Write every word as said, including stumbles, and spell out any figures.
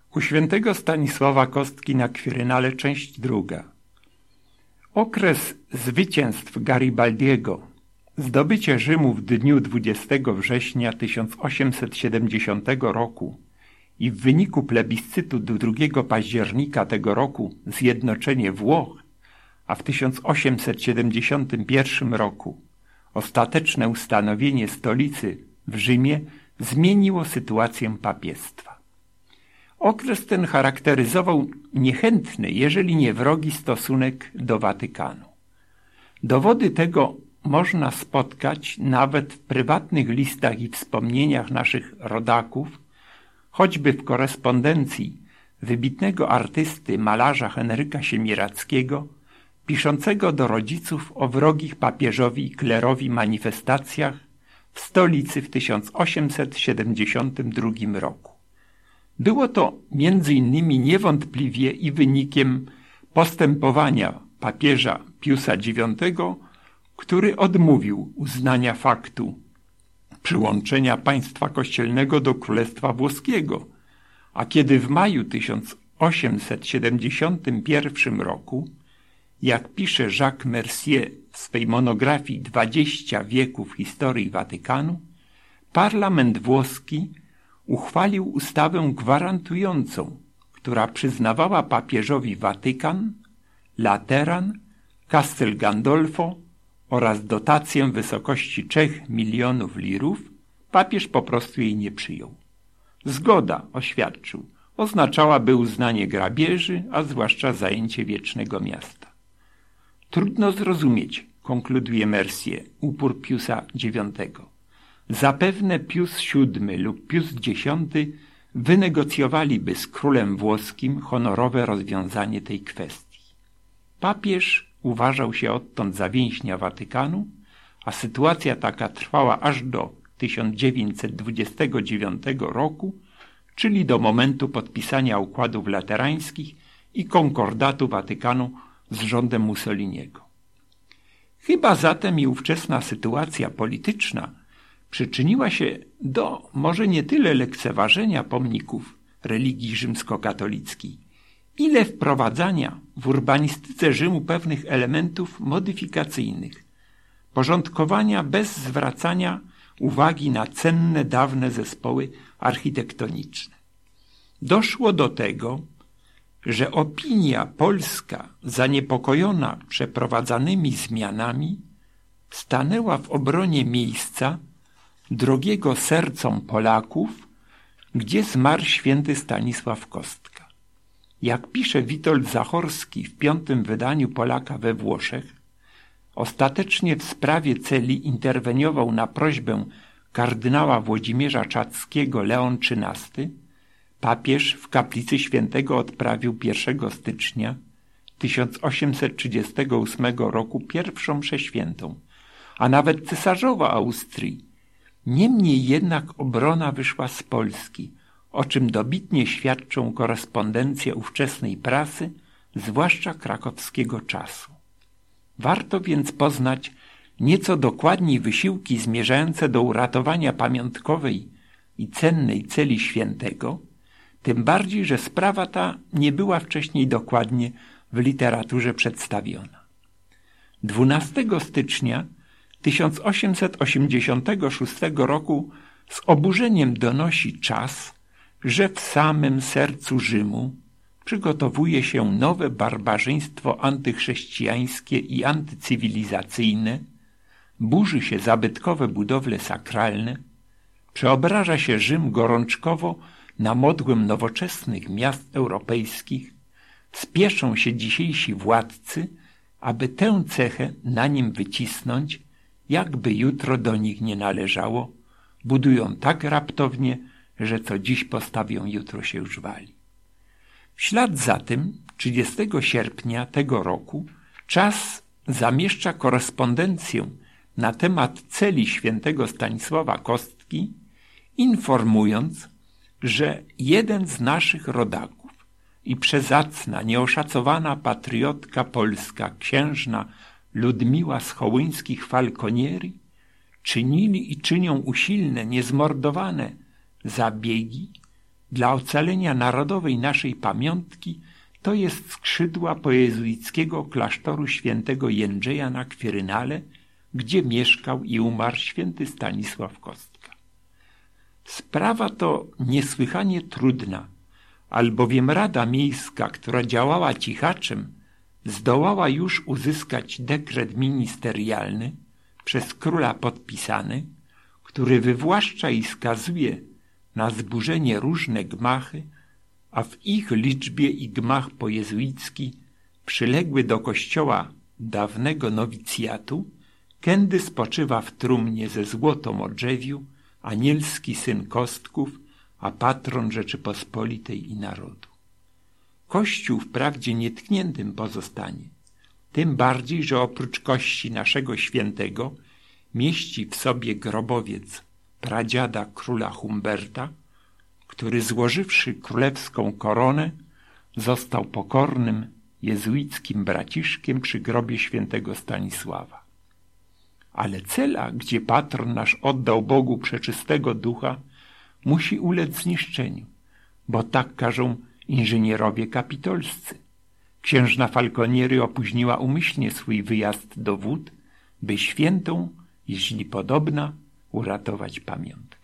U świętego Stanisława Kostki na Kwirynale, część druga. Okres zwycięstw Garibaldiego, zdobycie Rzymu w dniu dwudziestego września tysiąc osiemset siedemdziesiątego roku i w wyniku plebiscytu drugiego października tego roku zjednoczenie Włoch, a w tysiąc osiemset siedemdziesiątym pierwszym roku ostateczne ustanowienie stolicy w Rzymie zmieniło sytuację papiestwa. Okres ten charakteryzował niechętny, jeżeli nie wrogi stosunek do Watykanu. Dowody tego można spotkać nawet w prywatnych listach i wspomnieniach naszych rodaków, choćby w korespondencji wybitnego artysty, malarza Henryka Siemiradzkiego, piszącego do rodziców o wrogich papieżowi i klerowi manifestacjach w stolicy w tysiąc osiemset siedemdziesiątym drugim roku. Było to między innymi niewątpliwie i wynikiem postępowania papieża Piusa dziewiątego, który odmówił uznania faktu przyłączenia państwa kościelnego do Królestwa Włoskiego, a kiedy w maju tysiąc osiemset siedemdziesiątym pierwszym roku, jak pisze Jacques Mercier w swej monografii Dwadzieścia wieków historii Watykanu, parlament włoski uchwalił ustawę gwarantującą, która przyznawała papieżowi Watykan, Lateran, Castel Gandolfo oraz dotację w wysokości trzech milionów lirów. Papież po prostu jej nie przyjął. Zgoda, oświadczył, oznaczałaby uznanie grabieży, a zwłaszcza zajęcie wiecznego miasta. Trudno zrozumieć, konkluduje Mercier, upór Piusa dziewiątego. Zapewne Pius siódmy lub Pius dziesiąty wynegocjowaliby z królem włoskim honorowe rozwiązanie tej kwestii. Papież uważał się odtąd za więźnia Watykanu, a sytuacja taka trwała aż do tysiąc dziewięćset dwudziestego dziewiątego roku, czyli do momentu podpisania układów laterańskich i konkordatu Watykanu z rządem Mussoliniego. Chyba zatem i ówczesna sytuacja polityczna przyczyniła się do może nie tyle lekceważenia pomników religii rzymskokatolickiej, ile wprowadzania w urbanistyce Rzymu pewnych elementów modyfikacyjnych, porządkowania bez zwracania uwagi na cenne, dawne zespoły architektoniczne. Doszło do tego, że opinia polska, zaniepokojona przeprowadzanymi zmianami, stanęła w obronie miejsca drogiego sercom Polaków, gdzie zmarł święty Stanisław Kostka. Jak pisze Witold Zachorski w piątym wydaniu Polaka we Włoszech, ostatecznie w sprawie celi interweniował na prośbę kardynała Włodzimierza Czackiego Leon trzynasty, papież w kaplicy świętego odprawił pierwszego stycznia tysiąc osiemset trzydziestego ósmego roku pierwszą mszę świętą, a nawet cesarzowa Austrii. Niemniej jednak obrona wyszła z Polski, o czym dobitnie świadczą korespondencje ówczesnej prasy, zwłaszcza krakowskiego czasu. Warto więc poznać nieco dokładniej wysiłki zmierzające do uratowania pamiątkowej i cennej celi świętego, tym bardziej, że sprawa ta nie była wcześniej dokładnie w literaturze przedstawiona. dwunastego stycznia tysiąc osiemset osiemdziesiątego szóstego roku z oburzeniem donosi czas, że w samym sercu Rzymu przygotowuje się nowe barbarzyństwo antychrześcijańskie i antycywilizacyjne, burzy się zabytkowe budowle sakralne, przeobraża się Rzym gorączkowo na modłę nowoczesnych miast europejskich, spieszą się dzisiejsi władcy, aby tę cechę na nim wycisnąć, jakby jutro do nich nie należało, budują tak raptownie, że co dziś postawią, jutro się już wali. W ślad za tym trzydziestego sierpnia tego roku Czas zamieszcza korespondencję na temat celi świętego Stanisława Kostki, informując, że jeden z naszych rodaków i przezacna, nieoszacowana patriotka polska, księżna Ludmiła z Chołyńskich Falconieri, czynili i czynią usilne, niezmordowane zabiegi, dla ocalenia narodowej naszej pamiątki to jest skrzydła pojezuickiego klasztoru świętego Jędrzeja na Kwirynale, gdzie mieszkał i umarł święty Stanisław Kostka. Sprawa to niesłychanie trudna, albowiem Rada Miejska, która działała cichaczem, zdołała już uzyskać dekret ministerialny, przez króla podpisany, który wywłaszcza i skazuje na zburzenie różne gmachy, a w ich liczbie i gmach pojezuicki przyległy do kościoła dawnego nowicjatu, kędy spoczywa w trumnie ze złotą odrzewiu anielski syn Kostków, a patron Rzeczypospolitej i narodu. Kościół wprawdzie nietkniętym pozostanie, tym bardziej, że oprócz kości naszego świętego mieści w sobie grobowiec pradziada króla Humberta, który złożywszy królewską koronę został pokornym jezuickim braciszkiem przy grobie świętego Stanisława. Ale cela, gdzie patron nasz oddał Bogu przeczystego ducha, musi ulec zniszczeniu, bo tak każą inżynierowie kapitolscy. Księżna Falkoniery opóźniła umyślnie swój wyjazd do wód, by świętą, jeśli podobna, uratować pamiątkę.